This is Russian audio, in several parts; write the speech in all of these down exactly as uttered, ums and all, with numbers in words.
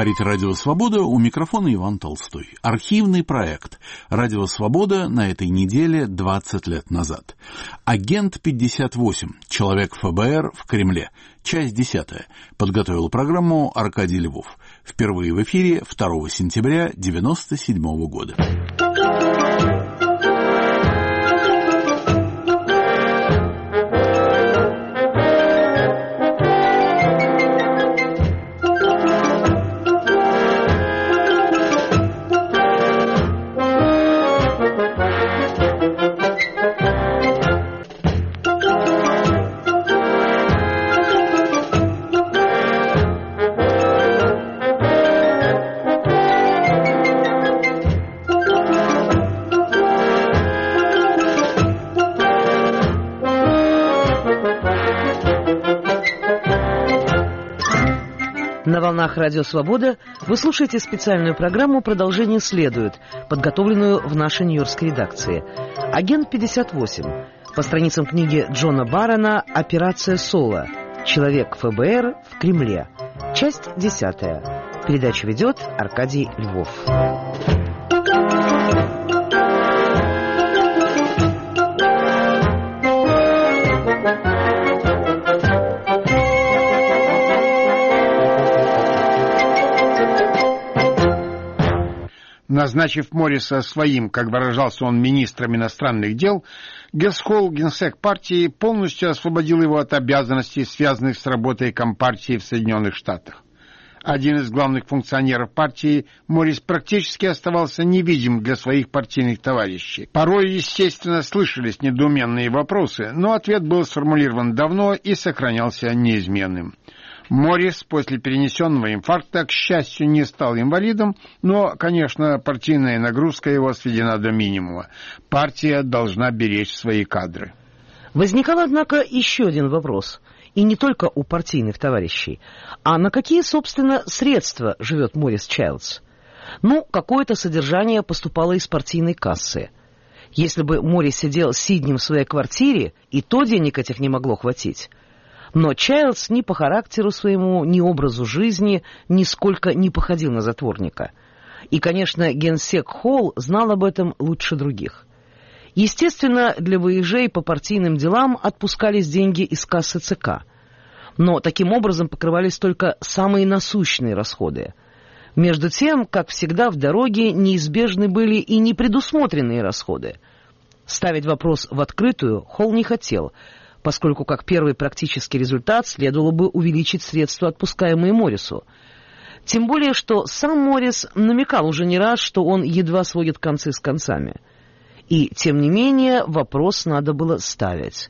Говорит Радио Свобода, у микрофона Иван Толстой. Архивный проект Радио Свобода на этой неделе двадцать лет назад. Агент пятьдесят восемь. Человек ФБР в Кремле. Часть десятая. Подготовил программу Аркадий Львов. Впервые в эфире второго сентября девяносто седьмого года. На волнах Радио Свобода вы слушаете специальную программу «Продолжение следует», подготовленную в нашей нью-йоркской редакции. «Агент пятьдесят восемь». По страницам книги Джона Баррона «Операция Соло. Человек ФБР в Кремле». Часть десятая. Передачу ведет Аркадий Львов. Назначив Морриса своим, как выражался он, министром иностранных дел, Гесхолл, генсек партии, полностью освободил его от обязанностей, связанных с работой Компартии в Соединенных Штатах. Один из главных функционеров партии, Моррис практически оставался невидим для своих партийных товарищей. Порой, естественно, слышались недоуменные вопросы, но ответ был сформулирован давно и сохранялся неизменным. Моррис после перенесенного инфаркта, к счастью, не стал инвалидом, но, конечно, партийная нагрузка его сведена до минимума. Партия должна беречь свои кадры. Возникал, однако, еще один вопрос. И не только у партийных товарищей. А на какие, собственно, средства живет Моррис Чайлдс? Ну, какое-то содержание поступало из партийной кассы. Если бы Моррис сидел сиднем в своей квартире, и то денег этих не могло хватить. Но Чайлдс ни по характеру своему, ни образу жизни нисколько не походил на затворника. И, конечно, генсек Холл знал об этом лучше других. Естественно, для вояжей по партийным делам отпускались деньги из кассы ЦК. Но таким образом покрывались только самые насущные расходы. Между тем, как всегда, в дороге неизбежны были и непредусмотренные расходы. Ставить вопрос в открытую Холл не хотел, поскольку как первый практический результат следовало бы увеличить средства, отпускаемые Моррису. Тем более, что сам Моррис намекал уже не раз, что он едва сводит концы с концами. И, тем не менее, вопрос надо было ставить.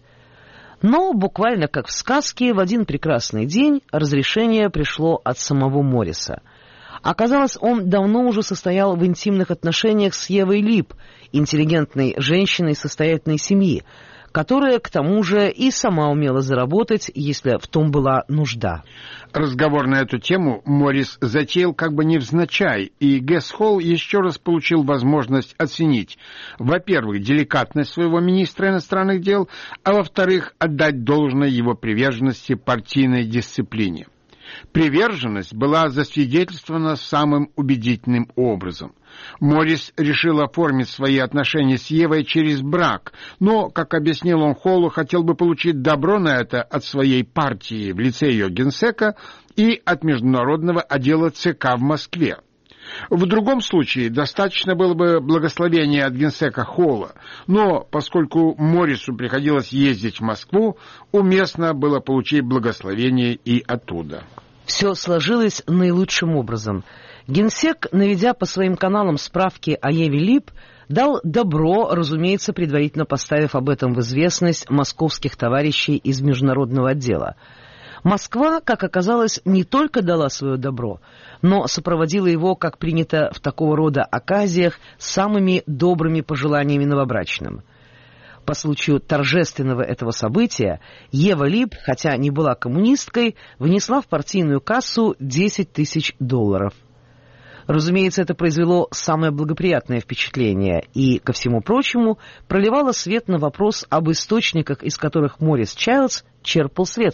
Но, буквально как в сказке, в один прекрасный день разрешение пришло от самого Морриса. Оказалось, он давно уже состоял в интимных отношениях с Евой Либ, интеллигентной женщиной состоятельной семьи, которая, к тому же, и сама умела заработать, если в том была нужда. Разговор на эту тему Моррис затеял как бы невзначай, и Гесхолл еще раз получил возможность оценить, во-первых, деликатность своего министра иностранных дел, а во-вторых, отдать должное его приверженности партийной дисциплине. Приверженность была засвидетельствована самым убедительным образом. Моррис решил оформить свои отношения с Евой через брак, но, как объяснил он Холлу, хотел бы получить добро на это от своей партии в лице ее генсека и от международного отдела ЦК в Москве. В другом случае достаточно было бы благословения от генсека Холла, но поскольку Моррису приходилось ездить в Москву, уместно было получить благословение и оттуда. Все сложилось наилучшим образом. Генсек, наведя по своим каналам справки о Еве Либ, дал добро, разумеется, предварительно поставив об этом в известность московских товарищей из международного отдела. Москва, как оказалось, не только дала свое добро, но сопроводила его, как принято в такого рода оказиях, самыми добрыми пожеланиями новобрачным. По случаю торжественного этого события Ева Либ, хотя не была коммунисткой, внесла в партийную кассу десять тысяч долларов. Разумеется, это произвело самое благоприятное впечатление и, ко всему прочему, проливало свет на вопрос об источниках, из которых Моррис Чайлдс черпал средства.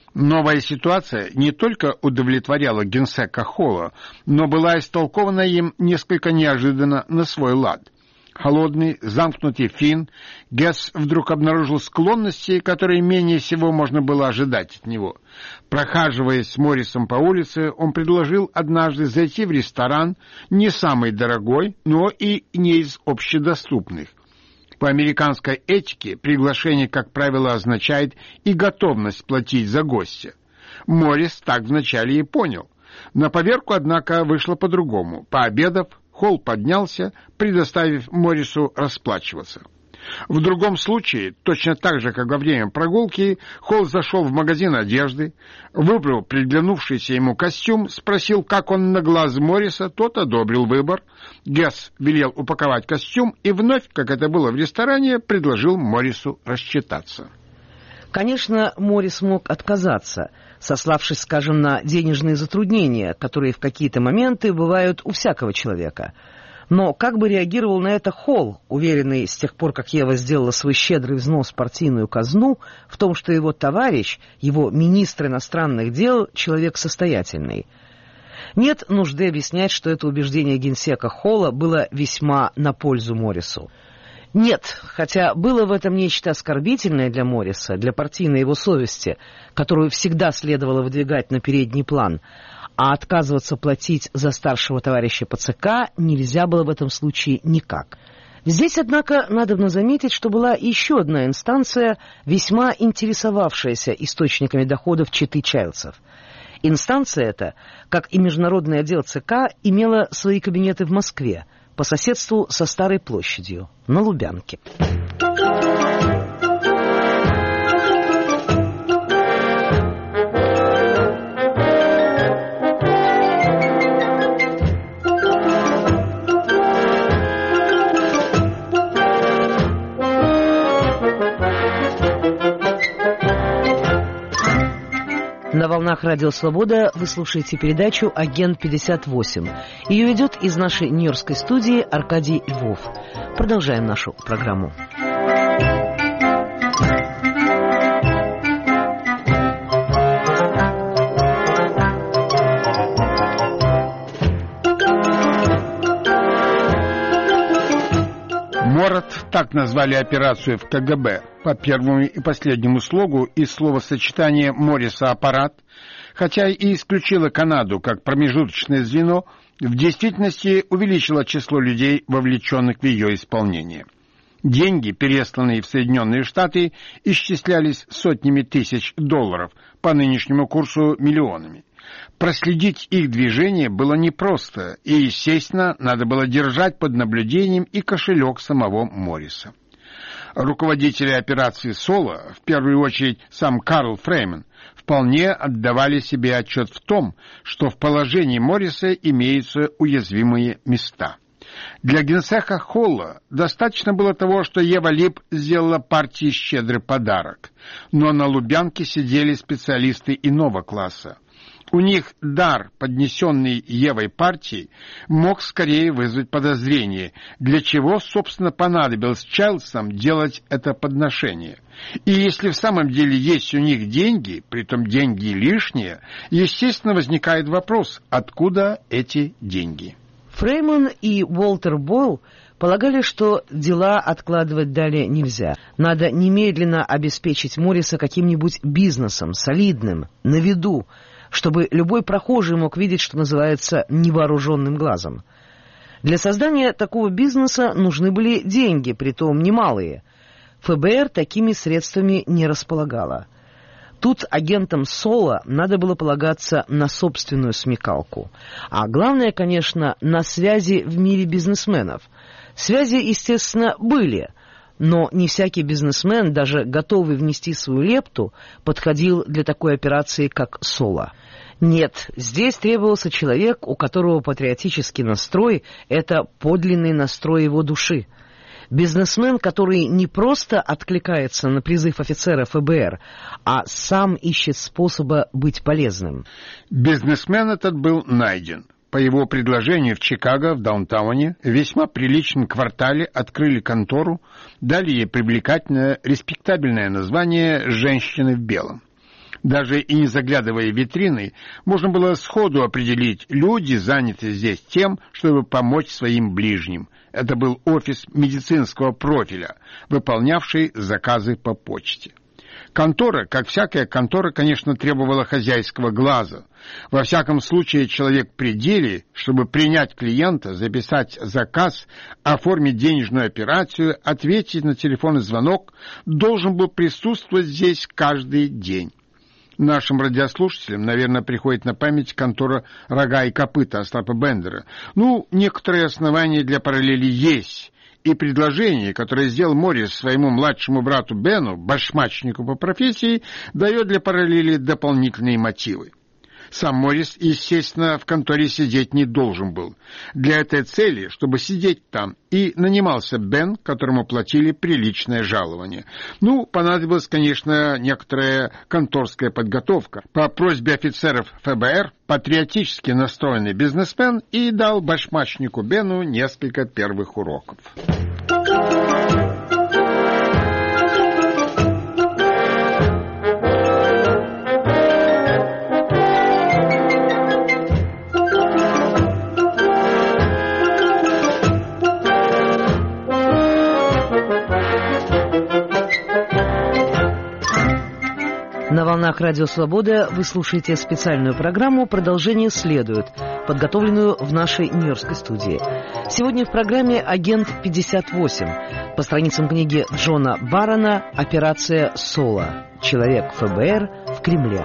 Новая ситуация не только удовлетворяла генсека Холла, но была истолкована им несколько неожиданно на свой лад. Холодный, замкнутый финн, Гесс вдруг обнаружил склонности, которые менее всего можно было ожидать от него. Прохаживаясь с Моррисом по улице, он предложил однажды зайти в ресторан, не самый дорогой, но и не из общедоступных. По американской этике приглашение, как правило, означает и готовность платить за гостя. Моррис так вначале и понял. На поверку, однако, вышло по-другому. Пообедав, Холл поднялся, предоставив Моррису расплачиваться. В другом случае, точно так же, как во время прогулки, Холл зашел в магазин одежды, выбрал приглянувшийся ему костюм, спросил, как он на глаз Морриса, тот одобрил выбор. Гесс велел упаковать костюм и вновь, как это было в ресторане, предложил Моррису рассчитаться. Конечно, Моррис мог отказаться, сославшись, скажем, на денежные затруднения, которые в какие-то моменты бывают у всякого человека. Но как бы реагировал на это Холл, уверенный с тех пор, как Ева сделала свой щедрый взнос в партийную казну, в том, что его товарищ, его министр иностранных дел, человек состоятельный? Нет нужды объяснять, что это убеждение генсека Холла было весьма на пользу Моррису. Нет, хотя было в этом нечто оскорбительное для Морриса, для партийной его совести, которую всегда следовало выдвигать на передний план, а отказываться платить за старшего товарища по ЦК нельзя было в этом случае никак. Здесь, однако, надобно заметить, что была еще одна инстанция, весьма интересовавшаяся источниками доходов четы Чайлдсов. Инстанция эта, как и международный отдел ЦК, имела свои кабинеты в Москве, по соседству со Старой площадью, на Лубянке. На волнах Радио Свобода вы слушаете передачу «Агент пятьдесят восемь». Ее ведет из нашей нью-йоркской студии Аркадий Львов. Продолжаем нашу программу. Морот, так назвали операцию в КГБ, по первому и последнему слогу из словосочетания Морриса «аппарат», хотя и исключила Канаду как промежуточное звено, в действительности увеличила число людей, вовлеченных в ее исполнение. Деньги, пересланные в Соединенные Штаты, исчислялись сотнями тысяч долларов, по нынешнему курсу миллионами. Проследить их движение было непросто, и, естественно, надо было держать под наблюдением и кошелек самого Морриса. Руководители операции «Соло», в первую очередь сам Карл Фрейман, вполне отдавали себе отчет в том, что в положении Морриса имеются уязвимые места. Для генсека Холла достаточно было того, что Ева Либ сделала партии щедрый подарок, но на Лубянке сидели специалисты иного класса. У них дар, поднесенный Евой партии, мог скорее вызвать подозрение, для чего, собственно, понадобилось Чайлдсам делать это подношение. И если в самом деле есть у них деньги, притом деньги лишние, естественно, возникает вопрос, откуда эти деньги. Фрейман и Уолтер Бойл полагали, что дела откладывать далее нельзя. Надо немедленно обеспечить Морриса каким-нибудь бизнесом, солидным, на виду, чтобы любой прохожий мог видеть, что называется, невооруженным глазом. Для создания такого бизнеса нужны были деньги, притом немалые. ФБР такими средствами не располагало. Тут агентам Соло надо было полагаться на собственную смекалку. А главное, конечно, на связи в мире бизнесменов. Связи, естественно, были, но не всякий бизнесмен, даже готовый внести свою лепту, подходил для такой операции, как Соло. Нет, здесь требовался человек, у которого патриотический настрой – это подлинный настрой его души. Бизнесмен, который не просто откликается на призыв офицера ФБР, а сам ищет способа быть полезным. Бизнесмен этот был найден. По его предложению в Чикаго, в даунтауне, в весьма приличном квартале открыли контору, дали ей привлекательное, респектабельное название «Женщины в белом». Даже и не заглядывая в витрины, можно было сходу определить, люди заняты здесь тем, чтобы помочь своим ближним. Это был офис медицинского профиля, выполнявший заказы по почте. Контора, как всякая контора, конечно, требовала хозяйского глаза. Во всяком случае, человек при деле, чтобы принять клиента, записать заказ, оформить денежную операцию, ответить на телефонный звонок, должен был присутствовать здесь каждый день. Нашим радиослушателям, наверное, приходит на память контора «Рога и копыта» Остапа Бендера. Ну, некоторые основания для параллели есть. И предложение, которое сделал Моррис своему младшему брату Бену, башмачнику по профессии, дает для параллели дополнительные мотивы. Сам Моррис, естественно, в конторе сидеть не должен был. Для этой цели, чтобы сидеть там, и нанимался Бен, которому платили приличное жалование. Ну, понадобилась, конечно, некоторая конторская подготовка. По просьбе офицеров ФБР патриотически настроенный бизнесмен и дал башмачнику Бену несколько первых уроков. На волнах Радио Свобода вы слушаете специальную программу «Продолжение следует», подготовленную в нашей нью-йоркской студии. Сегодня в программе «Агент пятьдесят восемь». По страницам книги Джона Баррона «Операция Соло. Человек ФБР в Кремле».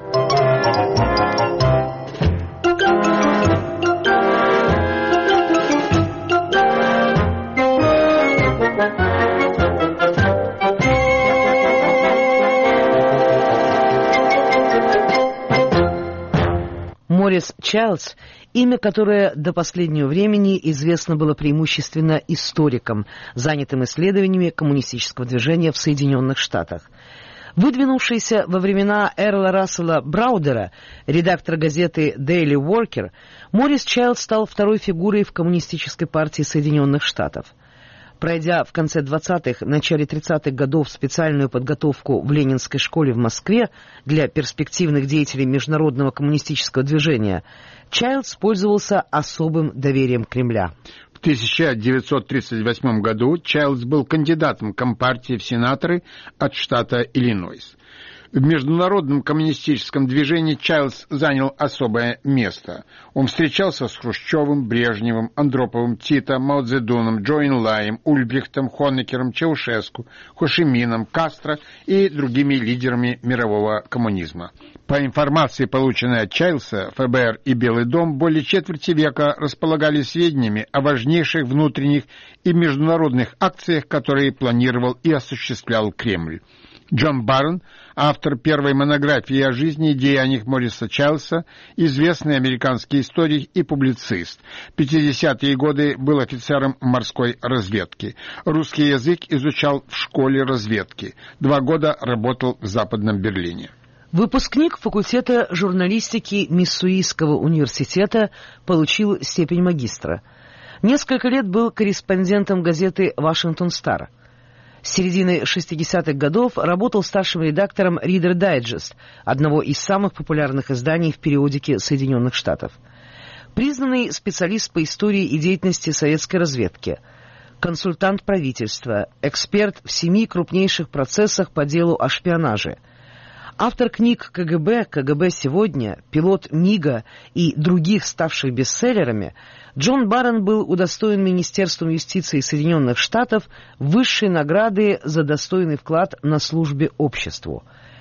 Моррис Чайлдс, имя, которое до последнего времени известно было преимущественно историкам, занятым исследованиями коммунистического движения в Соединенных Штатах. Выдвинувшийся во времена Эрла Рассела Браудера, редактора газеты Daily Worker, Моррис Чайлдс стал второй фигурой в Коммунистической партии Соединенных Штатов. Пройдя в конце двадцатых, начале тридцатых годов специальную подготовку в Ленинской школе в Москве для перспективных деятелей международного коммунистического движения, Чайлдс пользовался особым доверием Кремля. В тысяча девятьсот тридцать восьмом году Чайлдс был кандидатом Компартии в сенаторы от штата Иллинойс. В международном коммунистическом движении Чайлдс занял особое место. Он встречался с Хрущевым, Брежневым, Андроповым, Тито, Мао Цзэдуном, Чжоу Энлаем, Ульбрихтом, Хонекером, Чаушеску, Хошимином, Кастро и другими лидерами мирового коммунизма. По информации, полученной от Чайлдса, ФБР и Белый дом более четверти века располагали сведениями о важнейших внутренних и международных акциях, которые планировал и осуществлял Кремль. Джон Баррон, автор первой монографии о жизни и деяниях Морриса Чайлдса, известный американский историк и публицист. В пятидесятые годы был офицером морской разведки. Русский язык изучал в школе разведки. Два года работал в Западном Берлине. Выпускник факультета журналистики Миссуриского университета, получил степень магистра. Несколько лет был корреспондентом газеты «Вашингтон Стар». С середины шестидесятых годов работал старшим редактором Reader Digest, одного из самых популярных изданий в периодике Соединенных Штатов. Признанный специалист по истории и деятельности советской разведки, консультант правительства, эксперт в семи крупнейших процессах по делу о шпионаже, автор книг КГБ, КГБ сегодня, пилот МИГа и других, ставших бестселлерами, Джон Баррон был удостоен Министерством юстиции Соединенных Штатов высшей награды за достойный вклад на службе обществу.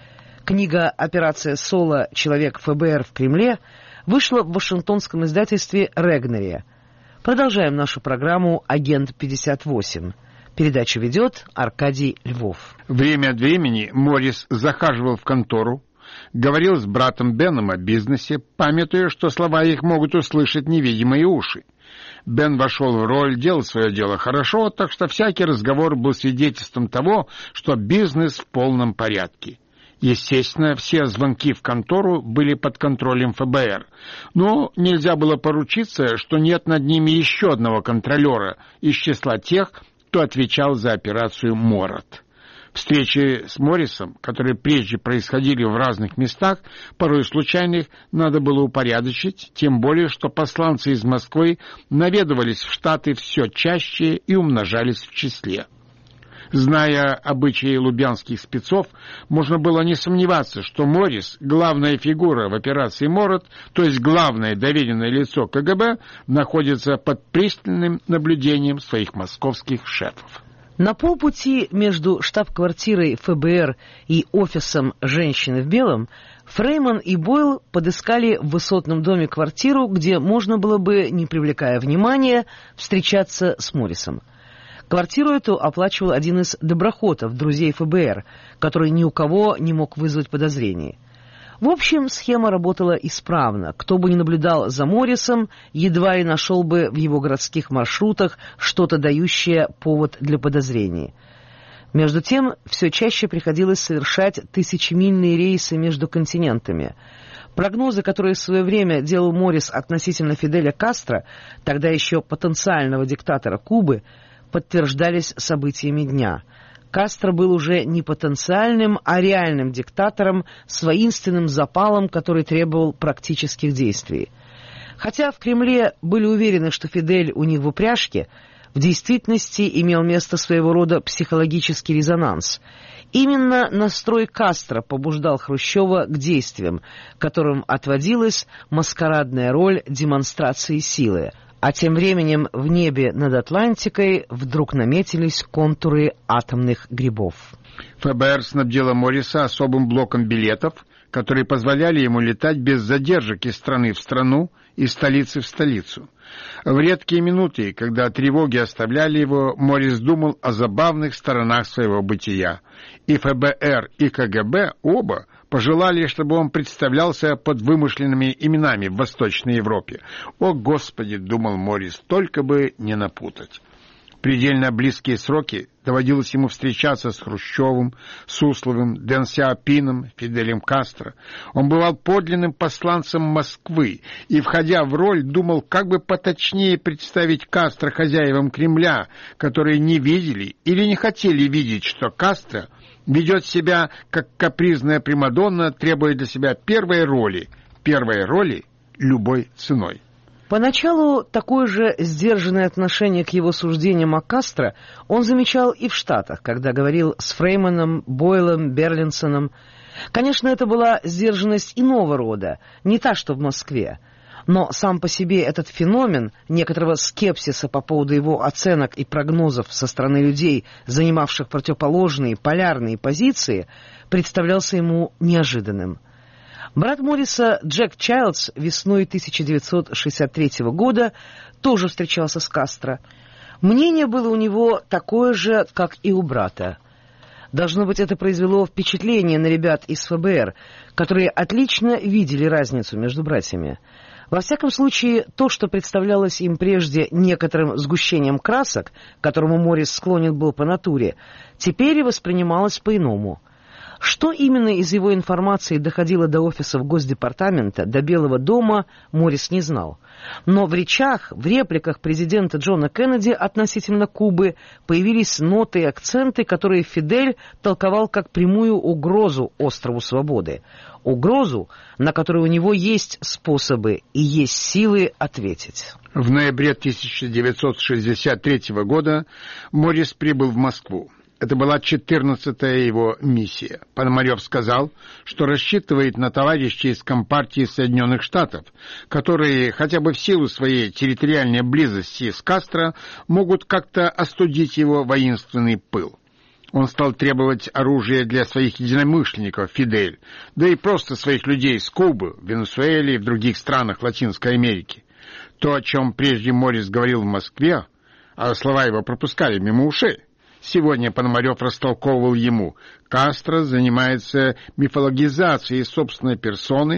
Книга «Операция Соло. Человек ФБР в Кремле» вышла в вашингтонском издательстве «Регнери». Продолжаем нашу программу «Агент пятьдесят восемь». Передачу ведет Аркадий Львов. Время от времени Моррис захаживал в контору, говорил с братом Беном о бизнесе, памятуя, что слова их могут услышать невидимые уши. Бен вошел в роль, делал свое дело хорошо, так что всякий разговор был свидетельством того, что бизнес в полном порядке. Естественно, все звонки в контору были под контролем ФБР, но нельзя было поручиться, что нет над ними еще одного контролера из числа тех, кто отвечал за операцию «Морот». Встречи с Моррисом, которые прежде происходили в разных местах, порой случайных, надо было упорядочить, тем более, что посланцы из Москвы наведывались в Штаты все чаще и умножались в числе. Зная обычаи лубянских спецов, можно было не сомневаться, что Моррис, главная фигура в операции «Мород», то есть главное доверенное лицо КГБ, находится под пристальным наблюдением своих московских шефов. На полпути между штаб-квартирой эф бэ эр и офисом «Женщины в белом» Фрейман и Бойл подыскали в высотном доме квартиру, где можно было бы, не привлекая внимания, встречаться с Моррисом. Квартиру эту оплачивал один из доброхотов, друзей эф бэ эр, который ни у кого не мог вызвать подозрений. В общем, схема работала исправно. Кто бы ни наблюдал за Моррисом, едва ли нашел бы в его городских маршрутах что-то дающее повод для подозрений. Между тем, все чаще приходилось совершать тысячемильные рейсы между континентами. Прогнозы, которые в свое время делал Моррис относительно Фиделя Кастро, тогда еще потенциального диктатора Кубы, подтверждались событиями дня. Кастро был уже не потенциальным, а реальным диктатором с воинственным запалом, который требовал практических действий. Хотя в Кремле были уверены, что Фидель у них в упряжке, в действительности имел место своего рода психологический резонанс. Именно настрой Кастро побуждал Хрущева к действиям, которым отводилась маскарадная роль демонстрации силы. А тем временем в небе над Атлантикой вдруг наметились контуры атомных грибов. эф бэ эр снабдила Морриса особым блоком билетов, которые позволяли ему летать без задержек из страны в страну, из столицы в столицу. В редкие минуты, когда тревоги оставляли его, Моррис думал о забавных сторонах своего бытия. И эф бэ эр, и ка гэ бэ оба пожелали, чтобы он представлялся под вымышленными именами в Восточной Европе. «О, Господи!» — думал Моррис, — «только бы не напутать». В предельно близкие сроки доводилось ему встречаться с Хрущевым, Сусловым, Дэн Сяопином, Фиделем Кастро. Он бывал подлинным посланцем Москвы и, входя в роль, думал, как бы поточнее представить Кастро хозяевам Кремля, которые не видели или не хотели видеть, что Кастро ведет себя как капризная примадонна, требуя для себя первой роли, первой роли любой ценой. Поначалу такое же сдержанное отношение к его суждениям о Кастро он замечал и в Штатах, когда говорил с Фрейманом, Бойлом, Берлинсоном. Конечно, это была сдержанность иного рода, не та, что в Москве. Но сам по себе этот феномен некоторого скепсиса по поводу его оценок и прогнозов со стороны людей, занимавших противоположные полярные позиции, представлялся ему неожиданным. Брат Морриса Джек Чайлдс весной тысяча девятьсот шестьдесят третьего года тоже встречался с Кастро. Мнение было у него такое же, как и у брата. Должно быть, это произвело впечатление на ребят из эф бэ эр, которые отлично видели разницу между братьями. Во всяком случае, то, что представлялось им прежде некоторым сгущением красок, к которому Моррис склонен был по натуре, теперь и воспринималось по-иному. Что именно из его информации доходило до офисов Госдепартамента, до Белого дома, Моррис не знал. Но в речах, в репликах президента Джона Кеннеди относительно Кубы появились ноты и акценты, которые Фидель толковал как прямую угрозу острову Свободы. Угрозу, на которую у него есть способы и есть силы ответить. В ноябре тысяча девятьсот шестьдесят третьего года Моррис прибыл в Москву. Это была четырнадцатая его миссия. Пономарев сказал, что рассчитывает на товарищей из Компартии Соединенных Штатов, которые, хотя бы в силу своей территориальной близости с Кастро, могут как-то остудить его воинственный пыл. Он стал требовать оружия для своих единомышленников, Фидель, да и просто своих людей с Кубы, в Венесуэле и в других странах Латинской Америки. То, о чем прежде Моррис говорил в Москве, а слова его пропускали мимо ушей, сегодня Пономарев растолковывал ему: Кастро занимается мифологизацией собственной персоны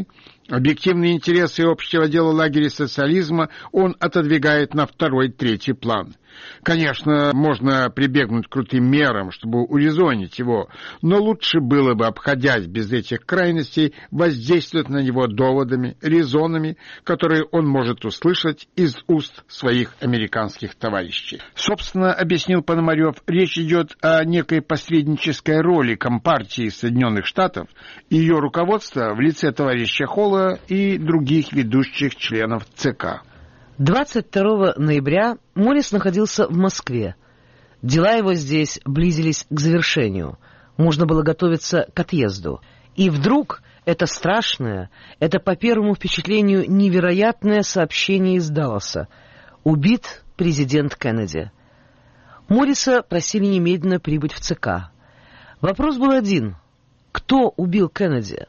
Объективные интересы общего дела лагеря социализма он отодвигает на второй-третий план. Конечно, можно прибегнуть к крутым мерам, чтобы урезонить его, но лучше было бы, обходясь без этих крайностей, воздействовать на него доводами, резонами, которые он может услышать из уст своих американских товарищей. Собственно, объяснил Пономарев, речь идет о некой посреднической роли Компартии Соединенных Штатов и ее руководства в лице товарища Холла и других ведущих членов ЦК. двадцать второго ноября Моррис находился в Москве. Дела его здесь близились к завершению. Можно было готовиться к отъезду. И вдруг это страшное, это по первому впечатлению невероятное сообщение из Далласа. Убит президент Кеннеди. Морриса просили немедленно прибыть в ЦК. Вопрос был один. Кто убил Кеннеди?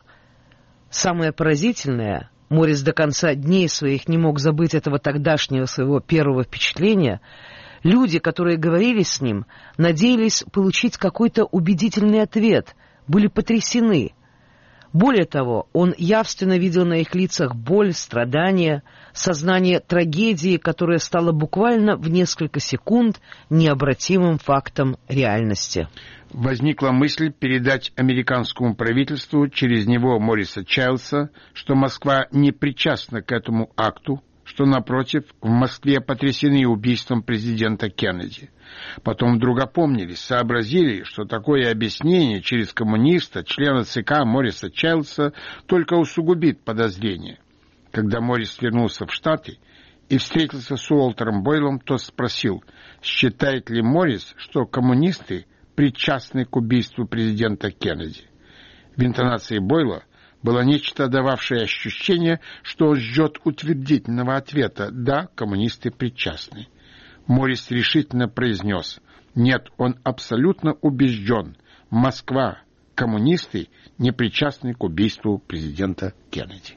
Самое поразительное... Моррис до конца дней своих не мог забыть этого тогдашнего своего первого впечатления. Люди, которые говорили с ним, надеялись получить какой-то убедительный ответ, были потрясены. Более того, он явственно видел на их лицах боль, страдания, сознание трагедии, которая стала буквально в несколько секунд необратимым фактом реальности. Возникла мысль передать американскому правительству через него Морриса Чайлдса, что Москва не причастна к этому акту, что, напротив, в Москве потрясены убийством президента Кеннеди. Потом вдруг опомнились, сообразили, что такое объяснение через коммуниста, члена ЦК Морриса Чайлдса, только усугубит подозрения. Когда Моррис вернулся в Штаты и встретился с Уолтером Бойлом, тот спросил, считает ли Моррис, что коммунисты причастны к убийству президента Кеннеди. В интонации Бойла было нечто, дававшее ощущение, что он ждет утвердительного ответа «да, коммунисты причастны». Моррис решительно произнес «нет, он абсолютно убежден, Москва, коммунисты не причастны к убийству президента Кеннеди».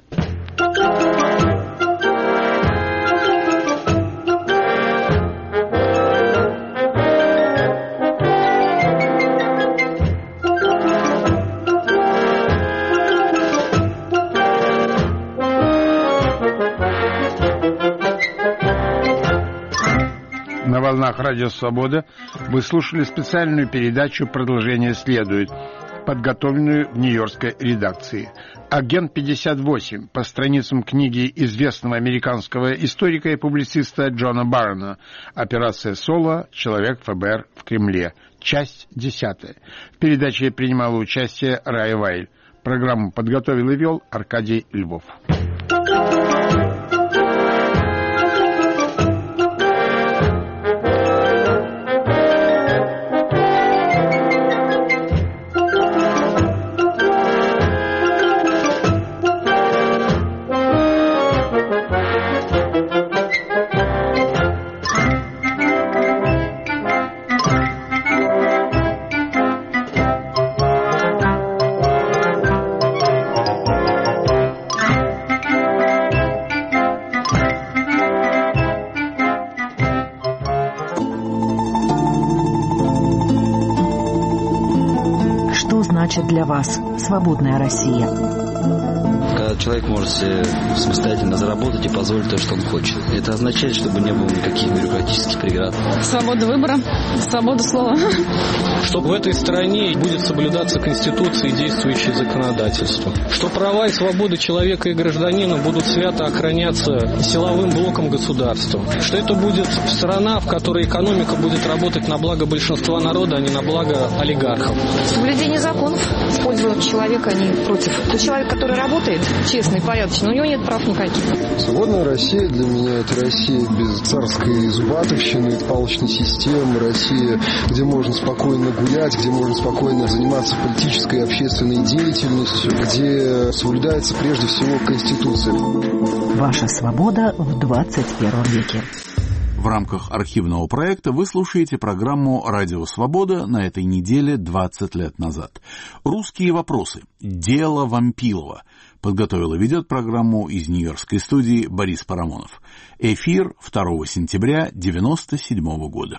На волнах Радио Свобода вы слушали специальную передачу «Продолжение следует», подготовленную в нью-йоркской редакции. «Агент пятьдесят восемь» по страницам книги известного американского историка и публициста Джона Баррона «Операция Соло. Человек ФБР в Кремле». Часть десятая. В передаче принимала участие Рая Вайль. Программу подготовил и вел Аркадий Львов. Для вас свободная Россия. Когда человек может себе самостоятельно заработать и позволить то, что он хочет. Это означает, чтобы не было никаких бюрократических преград. Свобода выбора, свобода слова. Чтобы в этой стране будет соблюдаться Конституция и действующее законодательство. Что права и свободы человека и гражданина будут свято охраняться силовым блоком государства. Что это будет страна, в которой экономика будет работать на благо большинства народа, а не на благо олигархов. Соблюдение законов в пользу человека, а не против. Тот человек, который работает честно и порядочно, у него нет прав никаких. Свободная Россия для меня — это Россия без царской зубатовщины, палочной системы, Россия, где можно спокойно гулять, где можно спокойно заниматься политической и общественной деятельностью, где соблюдается прежде всего Конституция. Ваша свобода в двадцать первом веке. В рамках архивного проекта вы слушаете программу «Радио Свобода» на этой неделе двадцать лет назад. «Русские вопросы. Дело Вампилова». Подготовил и ведет программу из нью-йоркской студии Борис Парамонов. Эфир второго сентября девяносто седьмого года.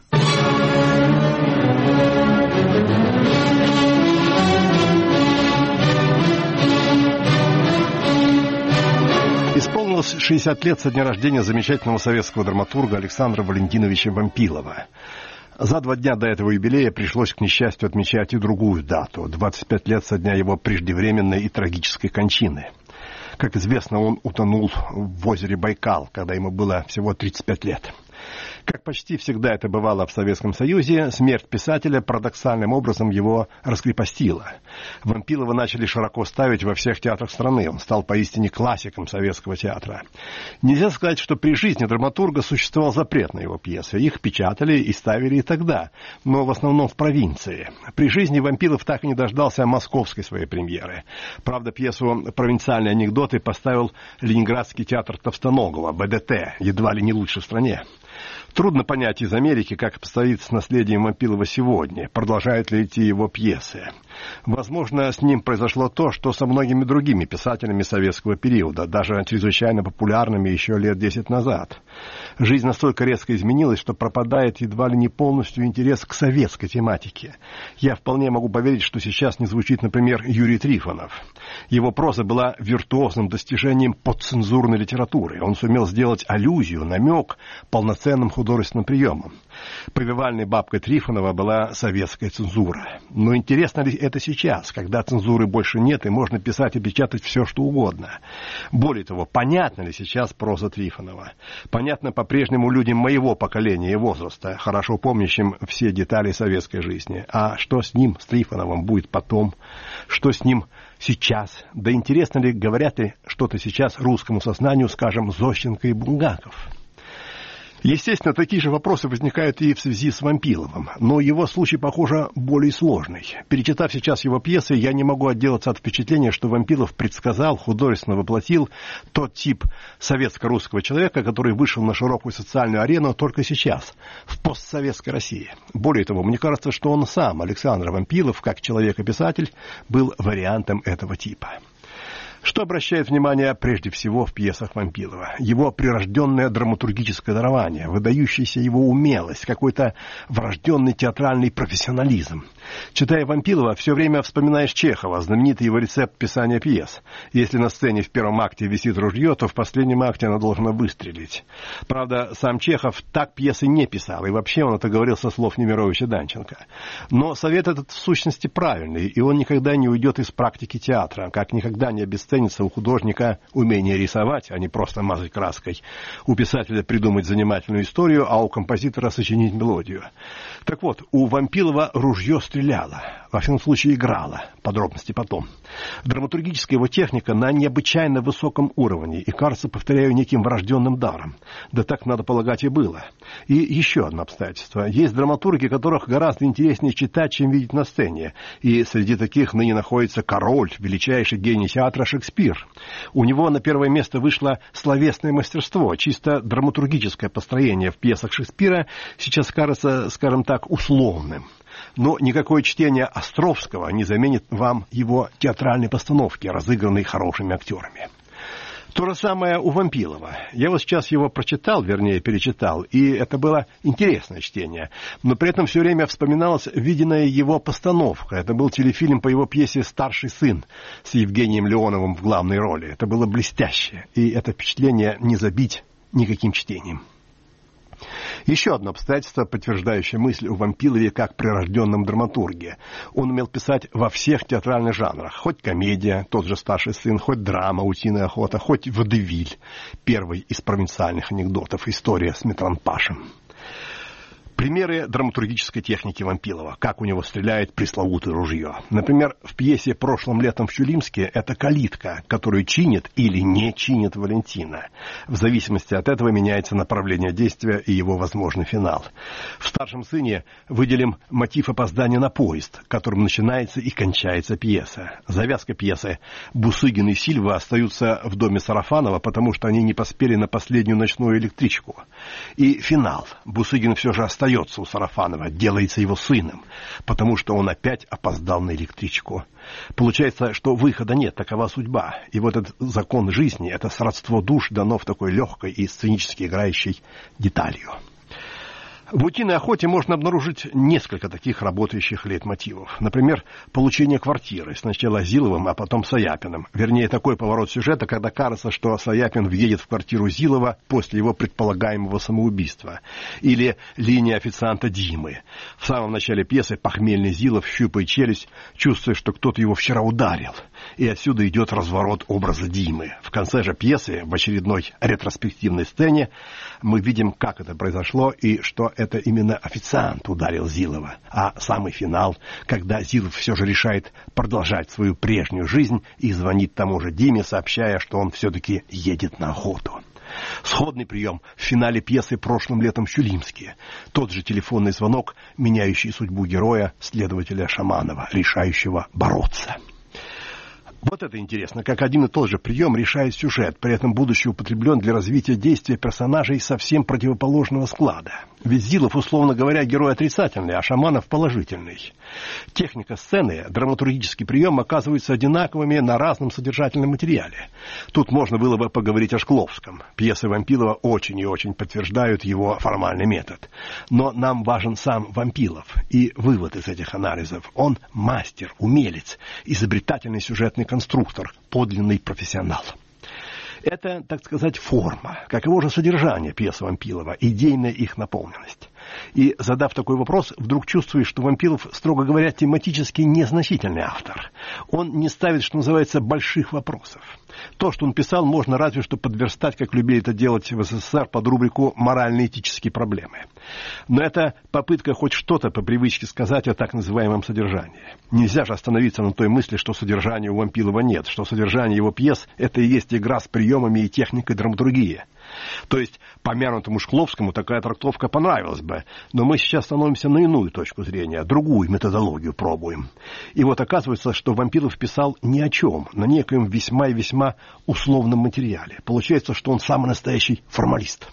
Исполнилось шестьдесят лет со дня рождения замечательного советского драматурга Александра Валентиновича Вампилова. За два дня до этого юбилея пришлось, к несчастью, отмечать и другую дату – двадцать пять лет со дня его преждевременной и трагической кончины. Как известно, он утонул в озере Байкал, когда ему было всего тридцать пять лет. Как почти всегда это бывало в Советском Союзе, смерть писателя парадоксальным образом его раскрепостила. Вампилова начали широко ставить во всех театрах страны. Он стал поистине классиком советского театра. Нельзя сказать, что при жизни драматурга существовал запрет на его пьесы. Их печатали и ставили и тогда, но в основном в провинции. При жизни Вампилов так и не дождался московской своей премьеры. Правда, пьесу «Провинциальные анекдоты» поставил Ленинградский театр Товстоногова, бэ дэ тэ, едва ли не лучший в стране. Трудно понять из Америки, как обстоит с наследием Вампилова сегодня, продолжают ли идти его пьесы. Возможно, с ним произошло то, что со многими другими писателями советского периода, даже чрезвычайно популярными еще лет десять назад. Жизнь настолько резко изменилась, что пропадает едва ли не полностью интерес к советской тематике. Я вполне могу поверить, что сейчас не звучит, например, Юрий Трифонов. Его проза была виртуозным достижением подцензурной литературы. Он сумел сделать аллюзию, намек полноценным художественным приемом. Повивальной бабкой Трифонова была советская цензура. Но интересно ли это сейчас, когда цензуры больше нет и можно писать и печатать все, что угодно? Более того, понятна ли сейчас проза Трифонова? Понятно по-прежнему людям моего поколения и возраста, хорошо помнящим все детали советской жизни. А что с ним, с Трифоновым, будет потом? Что с ним сейчас? Да интересно ли, говорят ли что-то сейчас русскому сознанию, скажем, Зощенко и Булгаков? Естественно, такие же вопросы возникают и в связи с Вампиловым, но его случай, похоже, более сложный. Перечитав сейчас его пьесы, я не могу отделаться от впечатления, что Вампилов предсказал, художественно воплотил тот тип советско-русского человека, который вышел на широкую социальную арену только сейчас, в постсоветской России. Более того, мне кажется, что он сам, Александр Вампилов, как человек и писатель, был вариантом этого типа. Что обращает внимание прежде всего в пьесах Вампилова? Его прирожденное драматургическое дарование, выдающаяся его умелость, какой-то врожденный театральный профессионализм. Читая Вампилова, все время вспоминаешь Чехова, знаменитый его рецепт писания пьес. Если на сцене в первом акте висит ружье, то в последнем акте оно должно выстрелить. Правда, сам Чехов так пьесы не писал, и вообще он это говорил со слов Немировича Данченко. Но совет этот в сущности правильный, и он никогда не уйдет из практики театра, как никогда не обесценит ценится у художника умение рисовать, а не просто мазать краской. У писателя придумать занимательную историю, а у композитора сочинить мелодию. Так вот, у Вампилова ружье стреляло, во всяком случае играло, подробности потом. Драматургическая его техника на необычайно высоком уровне и, кажется, повторяю, неким врожденным даром. Да так, надо полагать, и было. И еще одно обстоятельство. Есть драматурги, которых гораздо интереснее читать, чем видеть на сцене. И среди таких ныне находится король, величайший гений театра Шекспир. У него на первое место вышло словесное мастерство, чисто драматургическое построение в пьесах Шекспира сейчас кажется, скажем так, условным. Но никакое чтение Островского не заменит вам его театральной постановки, разыгранной хорошими актерами. То же самое у Вампилова. Я вот сейчас его прочитал, вернее, перечитал, и это было интересное чтение. Но при этом все время вспоминалась виденная его постановка. Это был телефильм по его пьесе «Старший сын» с Евгением Леоновым в главной роли. Это было блестяще, и это впечатление не забить никаким чтением. Еще одно обстоятельство, подтверждающее мысль о Вампилове как прирожденном драматурге. Он умел писать во всех театральных жанрах. Хоть комедия, тот же «Старший сын», хоть драма «Утиная охота», хоть «Водевиль», первый из провинциальных анекдотов, история с Метранпашем. Примеры драматургической техники Вампилова, как у него стреляет пресловутое ружье. Например, в пьесе «Прошлым летом в Чулимске» это калитка, которую чинит или не чинит Валентина. В зависимости от этого меняется направление действия и его возможный финал. В «Старшем сыне» выделим мотив опоздания на поезд, которым начинается и кончается пьеса. Завязка пьесы: Бусыгин и Сильва остаются в доме Сарафанова, потому что они не поспели на последнюю ночную электричку. И финал: Бусыгин все же остается у Сарафанова, делается его сыном, потому что он опять опоздал на электричку. Получается, что выхода нет, такова судьба. И вот этот закон жизни, это сродство душ дано в такой легкой и сценически играющей деталью. В «Утиной охоте» можно обнаружить несколько таких работающих лейтмотивов. Например, получение квартиры. Сначала Зиловым, а потом Саяпиным. Вернее, такой поворот сюжета, когда кажется, что Саяпин въедет в квартиру Зилова после его предполагаемого самоубийства. Или линия официанта Димы. В самом начале пьесы похмельный Зилов щупает челюсть, чувствуя, что кто-то его вчера ударил. И отсюда идет разворот образа Димы. В конце же пьесы, в очередной ретроспективной сцене, мы видим, как это произошло и что это именно официант ударил Зилова. А самый финал, когда Зилов все же решает продолжать свою прежнюю жизнь и звонит тому же Диме, сообщая, что он все-таки едет на охоту. Сходный прием в финале пьесы «Прошлым летом в Чулимске». Тот же телефонный звонок, меняющий судьбу героя, следователя Шаманова, решающего бороться. Вот это интересно, как один и тот же прием решает сюжет, при этом будучи употреблен для развития действия персонажей совсем противоположного склада. Ведь Зилов, условно говоря, герой отрицательный, а Шаманов положительный. Техника сцены, драматургический прием оказываются одинаковыми на разном содержательном материале. Тут можно было бы поговорить о Шкловском. Пьесы Вампилова очень и очень подтверждают его формальный метод. Но нам важен сам Вампилов и вывод из этих анализов. Он мастер, умелец, изобретательный сюжетный конструктор, подлинный профессионал. Это, так сказать, форма. Каково же содержание пьес Вампилова, идейная их наполненность? И, задав такой вопрос, вдруг чувствуешь, что Вампилов, строго говоря, тематически незначительный автор. Он не ставит, что называется, больших вопросов. То, что он писал, можно разве что подверстать, как любили это делать в СССР, под рубрику «морально-этические проблемы». Но это попытка хоть что-то по привычке сказать о так называемом содержании. Нельзя же остановиться на той мысли, что содержания у Вампилова нет, что содержание его пьес – это и есть игра с приемами и техникой драматургии. То есть, помянутому Шкловскому такая трактовка понравилась бы, но мы сейчас становимся на иную точку зрения, другую методологию пробуем. И вот оказывается, что Вампилов писал ни о чем, на некоем весьма и весьма условном материале. Получается, что он самый настоящий формалист.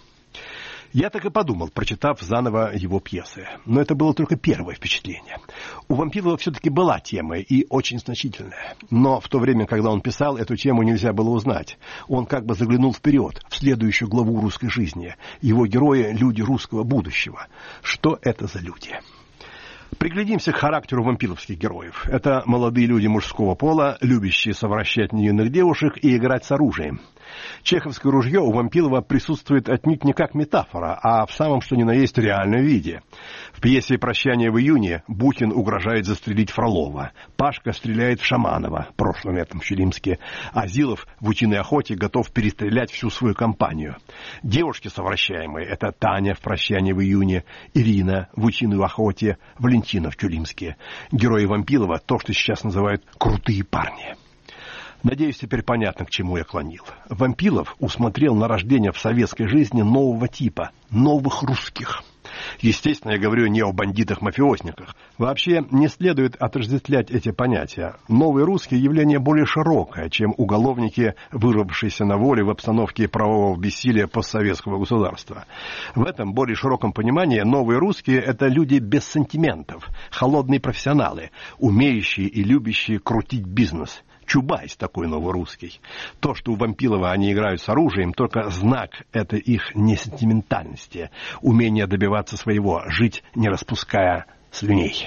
Я так и подумал, прочитав заново его пьесы. Но это было только первое впечатление. У Вампилова все-таки была тема, и очень значительная. Но в то время, когда он писал, эту тему нельзя было узнать. Он как бы заглянул вперед, в следующую главу русской жизни. Его герои – люди русского будущего. Что это за люди? Приглядимся к характеру вампиловских героев. Это молодые люди мужского пола, любящие совращать невинных девушек и играть с оружием. Чеховское ружье у Вампилова присутствует отнюдь не как метафора, а в самом что ни на есть реальном виде. В пьесе «Прощание в июне» Бутин угрожает застрелить Фролова, Пашка стреляет в Шаманова, прошлым летом в Чулимске, а Зилов в «Утиной охоте» готов перестрелять всю свою компанию. Девушки совращаемые — это Таня в «Прощание в июне», Ирина в «Утиной охоте», Валентина в Чулимске. Герои Вампилова — то, что сейчас называют «крутые парни». Надеюсь, теперь понятно, к чему я клонил. Вампилов усмотрел на рождение в советской жизни нового типа, новых русских. Естественно, я говорю не о бандитах-мафиозниках. Вообще не следует отождествлять эти понятия. Новые русские — явление более широкое, чем уголовники, вырвавшиеся на воле в обстановке правового бессилия постсоветского государства. В этом более широком понимании новые русские — это люди без сантиментов, холодные профессионалы, умеющие и любящие крутить бизнес. Чубайс такой новорусский. То, что у Вампилова они играют с оружием, только знак этой их несентиментальности, умение добиваться своего, жить не распуская слюней.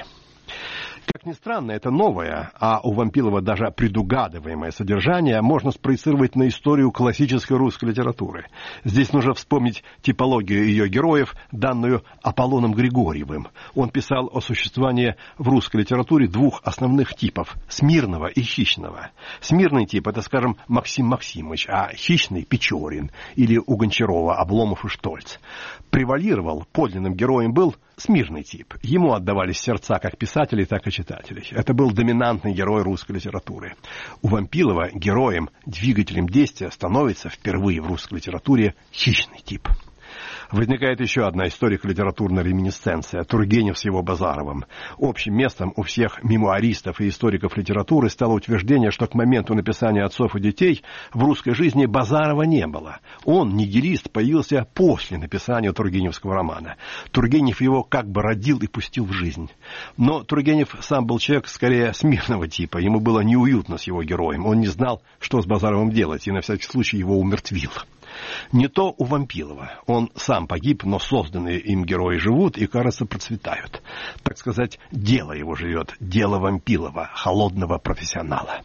Как ни странно, это новое, а у Вампилова даже предугадываемое содержание можно спроецировать на историю классической русской литературы. Здесь нужно вспомнить типологию ее героев, данную Аполлоном Григорьевым. Он писал о существовании в русской литературе двух основных типов – смирного и хищного. Смирный тип – это, скажем, Максим Максимович, а хищный – Печорин, или у Гончарова Обломов и Штольц. Превалировал, подлинным героем был смирный тип. Ему отдавались сердца как писателей, так и читателей. Это был доминантный герой русской литературы. У Вампилова героем, двигателем действия становится впервые в русской литературе хищный тип. Возникает еще одна историко-литературная реминисценция – Тургенев с его Базаровым. Общим местом у всех мемуаристов и историков литературы стало утверждение, что к моменту написания «Отцов и детей» в русской жизни Базарова не было. Он, нигилист, появился после написания тургеневского романа. Тургенев его как бы родил и пустил в жизнь. Но Тургенев сам был человек скорее смирного типа. Ему было неуютно с его героем. Он не знал, что с Базаровым делать, и на всякий случай его умертвил. Не то у Вампилова. Он сам погиб, но созданные им герои живут и, кажется, процветают. Так сказать, дело его живет, дело Вампилова, холодного профессионала.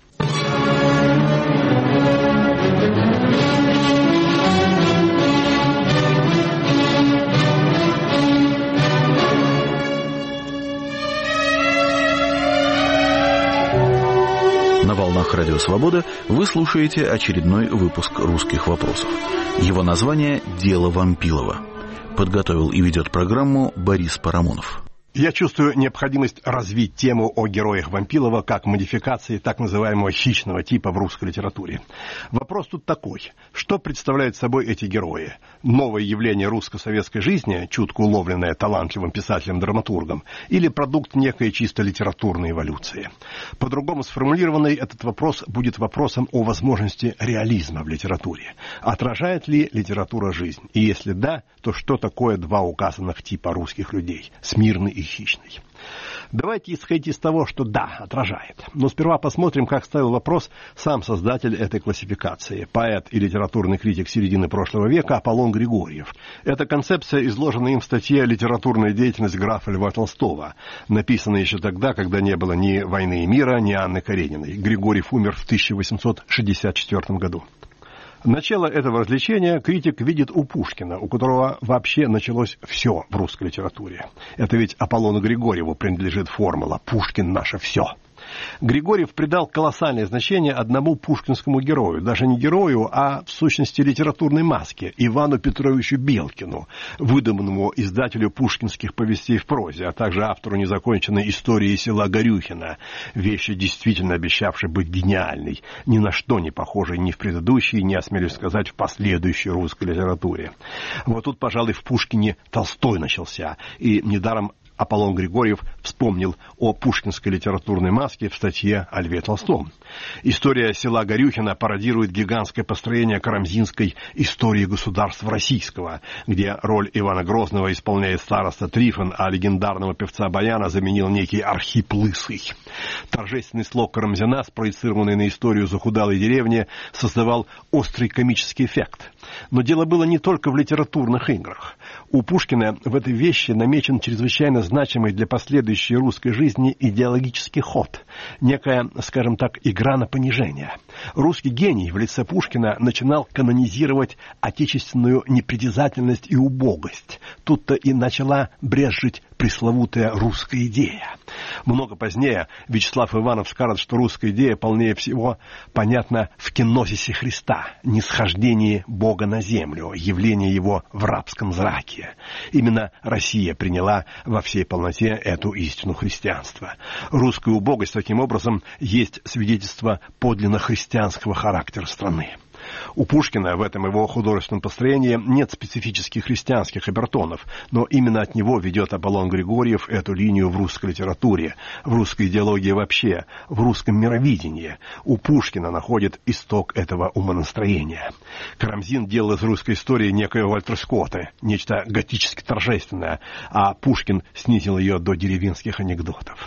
На волнах Радио Свобода вы слушаете очередной выпуск «Русских вопросов». Его название «Дело Вампилова». Подготовил и ведет программу Борис Парамонов. Я чувствую необходимость развить тему о героях Вампилова как модификации так называемого хищного типа в русской литературе. Вопрос тут такой. Что представляют собой эти герои? Новое явление русско-советской жизни, чутко уловленное талантливым писателем-драматургом, или продукт некой чисто литературной эволюции? По-другому сформулированный этот вопрос будет вопросом о возможности реализма в литературе. Отражает ли литература жизнь? И если да, то что такое два указанных типа русских людей? Смирный и хищный. Давайте исходить из того, что да, отражает. Но сперва посмотрим, как ставил вопрос сам создатель этой классификации, поэт и литературный критик середины прошлого века Аполлон Григорьев. Эта концепция изложена им в статье «Литературная деятельность графа Льва Толстого», написанной еще тогда, когда не было ни «Войны и мира», ни Анны Карениной. Григорьев умер в тысяча восемьсот шестьдесят четвёртом году. Начало этого развлечения критик видит у Пушкина, у которого вообще началось все в русской литературе. Это ведь Аполлону Григорьеву принадлежит формула «Пушкин – наше все». Григорьев придал колоссальное значение одному пушкинскому герою, даже не герою, а в сущности литературной маске, Ивану Петровичу Белкину, выдуманному издателю пушкинских повестей в прозе, а также автору незаконченной истории села Горюхино, вещи, действительно обещавшей быть гениальной, ни на что не похожей ни в предыдущей, ни, осмелюсь сказать, в последующей русской литературе. Вот тут, пожалуй, в Пушкине Толстой начался, и недаром Аполлон Григорьев вспомнил о пушкинской литературной маске в статье о Льве Толстом. История села Горюхино пародирует гигантское построение карамзинской истории государства российского, где роль Ивана Грозного исполняет староста Трифон, а легендарного певца Баяна заменил некий Архип Лысый. Торжественный слог Карамзина, спроецированный на историю захудалой деревни, создавал острый комический эффект. Но дело было не только в литературных играх. У Пушкина в этой вещи намечен чрезвычайно значимый для последующей русской жизни идеологический ход. Некая, скажем так, игра на понижение. Русский гений в лице Пушкина начинал канонизировать отечественную непритязательность и убогость. Тут-то и начала брезжить пресловутая русская идея. Много позднее Вячеслав Иванов скажет, что русская идея полнее всего понятна в кинозисе Христа, нисхождении Бога на землю, явление его в рабском зраке. Именно Россия приняла во всей полноте эту истину христианства. Русская убогость, таким образом, есть свидетельство подлинно христианского характера страны. У Пушкина в этом его художественном построении нет специфических христианских обертонов, но именно от него ведет Аполлон Григорьев эту линию в русской литературе, в русской идеологии вообще, в русском мировидении. У Пушкина находит исток этого умонастроения. Карамзин делал из русской истории некоего Вальтер Скотта, нечто готически торжественное, а Пушкин снизил ее до деревенских анекдотов.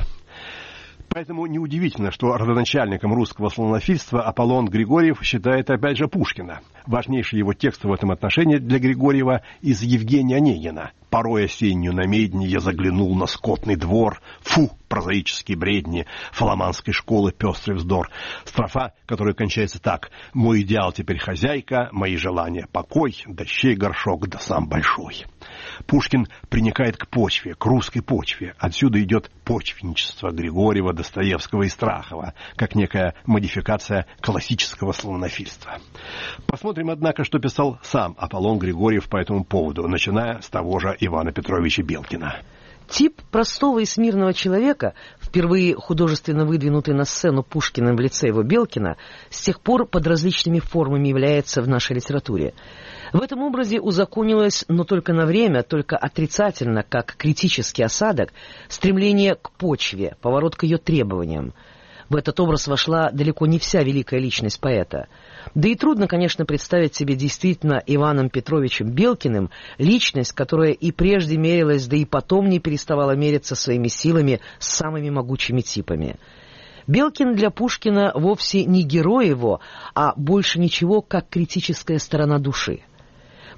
Поэтому неудивительно, что родоначальником русского славянофильства Аполлон Григорьев считает опять же Пушкина. Важнейший его текст в этом отношении для Григорьева из Евгения Онегина. «Порой осеннюю на медне я заглянул на скотный двор. Фу, прозаические бредни, фаламанской школы пестрый вздор». Строфа, которая кончается так: «Мой идеал теперь хозяйка, мои желания покой, дощей горшок, да сам большой». Пушкин приникает к почве, к русской почве. Отсюда идет почвенничество Григорьева, Достоевского и Страхова, как некая модификация классического славянофильства. Посмотрим, однако, что писал сам Аполлон Григорьев по этому поводу, начиная с того же Ивана Петровича Белкина. Тип простого и смирного человека, впервые художественно выдвинутый на сцену Пушкиным в лице его Белкина, с тех пор под различными формами является в нашей литературе. В этом образе узаконилось, но только на время, только отрицательно, как критический осадок, стремление к почве, поворот к ее требованиям. В этот образ вошла далеко не вся великая личность поэта. Да и трудно, конечно, представить себе действительно Иваном Петровичем Белкиным личность, которая и прежде мерилась, да и потом не переставала мериться своими силами с самыми могучими типами. Белкин для Пушкина вовсе не герой его, а больше ничего, как критическая сторона души.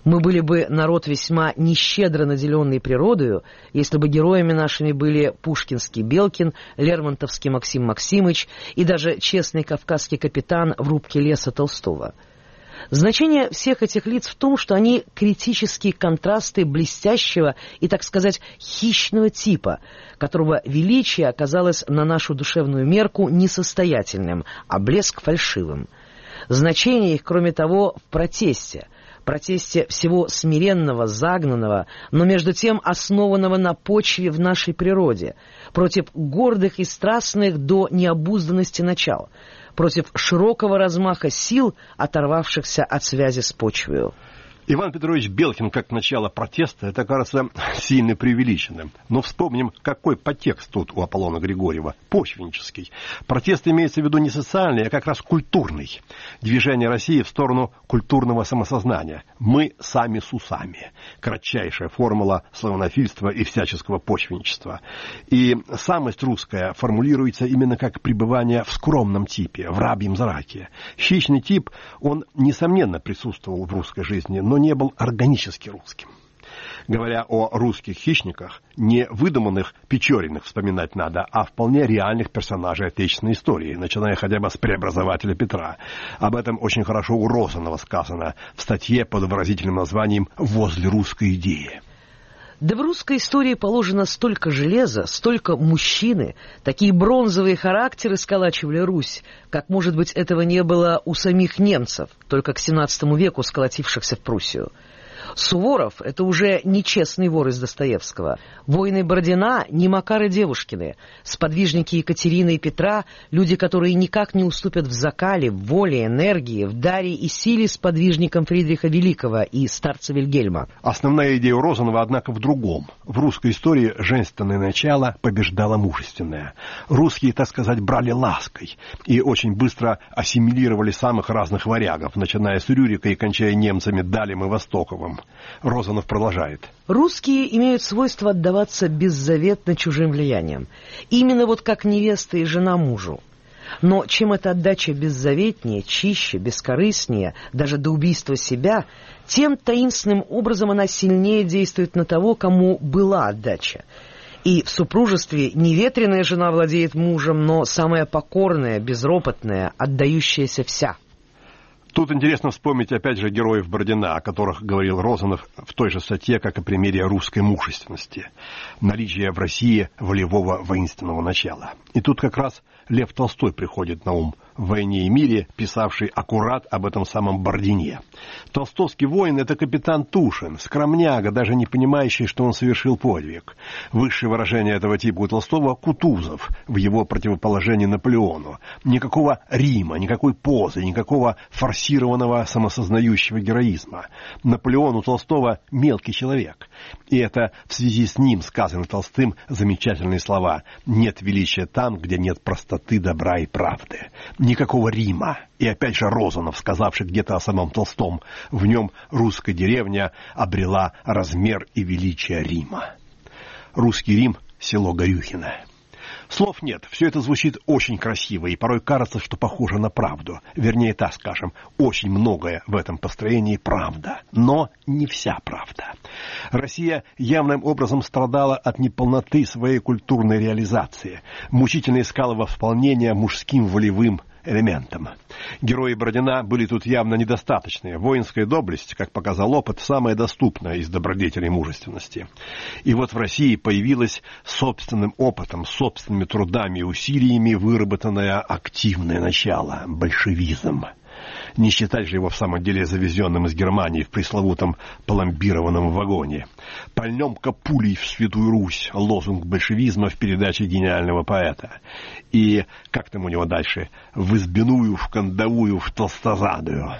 Мы были бы народ весьма нещедро наделенный природою, если бы героями нашими были пушкинский Белкин, лермонтовский Максим Максимыч и даже честный кавказский капитан в рубке леса Толстого. Значение всех этих лиц в том, что они критические контрасты блестящего и, так сказать, хищного типа, которого величие оказалось на нашу душевную мерку несостоятельным, а блеск фальшивым. Значение их, кроме того, в протесте. Протесте всего смиренного, загнанного, но между тем основанного на почве в нашей природе, против гордых и страстных до необузданности начал, против широкого размаха сил, оторвавшихся от связи с почвою. Иван Петрович Белкин как начало протеста, это кажется сильно преувеличенным. Но вспомним, какой подтекст тут у Аполлона Григорьева. Почвеннический. Протест имеется в виду не социальный, а как раз культурный. Движение России в сторону культурного самосознания. Мы сами с усами. Кратчайшая формула славянофильства и всяческого почвенничества. И самость русская формулируется именно как пребывание в скромном типе, в рабьем зраке. Хищный тип, он, несомненно, присутствовал в русской жизни, но не был органически русским. Говоря о русских хищниках, не выдуманных Печориных вспоминать надо, а вполне реальных персонажей отечественной истории, начиная хотя бы с преобразователя Петра. Об этом очень хорошо у Розанова сказано в статье под выразительным названием «Возле русской идеи». Да в русской истории положено столько железа, столько мужчины, такие бронзовые характеры сколачивали Русь, как, может быть, этого не было у самих немцев, только к семнадцатому веку сколотившихся в Пруссию. Суворов — это уже не честный вор из Достоевского. Воины Бородина — не Макары Девушкины. Сподвижники Екатерины и Петра — люди, которые никак не уступят в закале, в воле, энергии, в даре и силе сподвижникам Фридриха Великого и старца Вильгельма. Основная идея Розанова, однако, в другом. В русской истории женственное начало побеждало мужественное. Русские, так сказать, брали лаской и очень быстро ассимилировали самых разных варягов, начиная с Рюрика и кончая немцами Далем и Востоковым. Розанов продолжает. Русские имеют свойство отдаваться беззаветно чужим влияниям. Именно вот как невеста и жена мужу. Но чем эта отдача беззаветнее, чище, бескорыстнее, даже до убийства себя, тем таинственным образом она сильнее действует на того, кому была отдача. И в супружестве не ветреная жена владеет мужем, но самая покорная, безропотная, отдающаяся вся. Тут интересно вспомнить опять же героев Бородина, о которых говорил Розанов в той же статье, как о примере русской мужественности. Наличие в России волевого воинственного начала. И тут как раз Лев Толстой приходит на ум в «Войне и мире», писавший аккурат об этом самом Бородине. Толстовский воин — это капитан Тушин, скромняга, даже не понимающий, что он совершил подвиг. Высшее выражение этого типа у Толстого — Кутузов, в его противоположении Наполеону. Никакого Рима, никакой позы, никакого форсированного самосознающего героизма. Наполеон у Толстого — мелкий человек. И это в связи с ним сказаны Толстым замечательные слова: «Нет величия там, где нет простоты, добра и правды». Никакого Рима. И опять же Розанов, сказавший где-то о самом Толстом: в нем русская деревня обрела размер и величие Рима. Русский Рим — село Горюхино. Слов нет, все это звучит очень красиво, и порой кажется, что похоже на правду. Вернее, так скажем, очень многое в этом построении правда, но не вся правда. Россия явным образом страдала от неполноты своей культурной реализации, мучительно искала восполнения мужским волевым элементом. Герои Бородина были тут явно недостаточны. Воинская доблесть, как показал опыт, самая доступная из добродетелей мужественности. И вот в России появилась собственным опытом, собственными трудами и усилиями выработанное активное начало — большевизм. Не считать же его в самом деле завезенным из Германии в пресловутом пломбированном вагоне. «Пальнем-ка пулей в Святую Русь» — лозунг большевизма в передаче гениального поэта. И как там у него дальше? «В избиную, в кандовую, в толстозадую».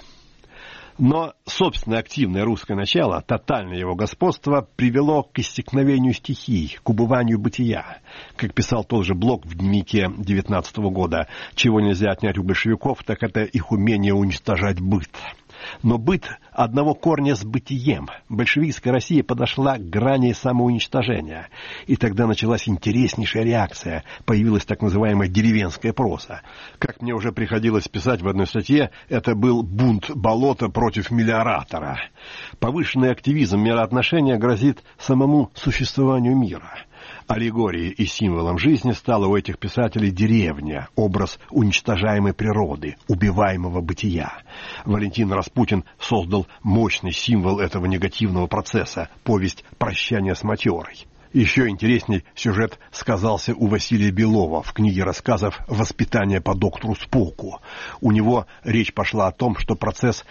Но собственное активное русское начало, тотальное его господство, привело к истекновению стихий, к убыванию бытия. Как писал тот же Блок в дневнике девятнадцатого года, чего нельзя отнять у большевиков, так это их умение уничтожать быт. Но быт одного корня с бытием. Большевистская Россия подошла к грани самоуничтожения. И тогда началась интереснейшая реакция. Появилась так называемая деревенская проза. Как мне уже приходилось писать в одной статье, это был бунт болота против мелиоратора. Повышенный активизм мироотношения грозит самому существованию мира. Аллегорией и символом жизни стала у этих писателей деревня, образ уничтожаемой природы, убиваемого бытия. Валентин Распутин создал мощный символ этого негативного процесса – повесть «Прощание с матерой». Еще интересней сюжет сказался у Василия Белова в книге рассказов «Воспитание по доктору Споку». У него речь пошла о том, что процесс